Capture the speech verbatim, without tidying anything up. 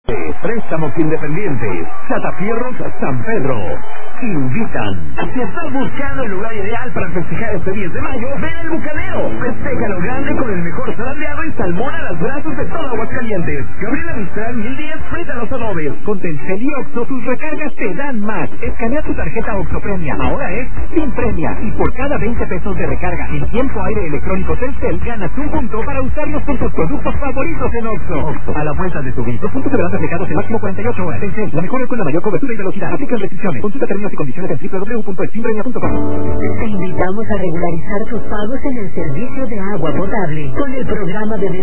Préstamos Independientes, Satafierros San Pedro. Invitan. Si estás buscando el lugar ideal para festejar este diez de mayo, ven al Bucanero. Festeja lo grande con el mejor zarandeado y salmón a las brasas de todo Aguascalientes. Gabriela Mistral mil diez frente a los adobes. Con Telcel y Oxxo, tus recargas te dan más. Escanea tu tarjeta Oxxo Premia. Ahora es sin premia. Y por cada veinte pesos de recarga en tiempo aire electrónico Telcel, ganas un punto para usarlos con tus productos favoritos en Oxxo. Oxxo, a la vuelta de tu vida. Los puntos serán aplicados en máximo cuarenta y ocho horas. Telcel, la mejor red con la mayor cobertura y velocidad. Aplican restricciones. Consulta términos y condiciones en doble u doble u doble u punto eximpremia punto com. Te invitamos a regularizar tus pagos en el servicio de agua potable con el programa de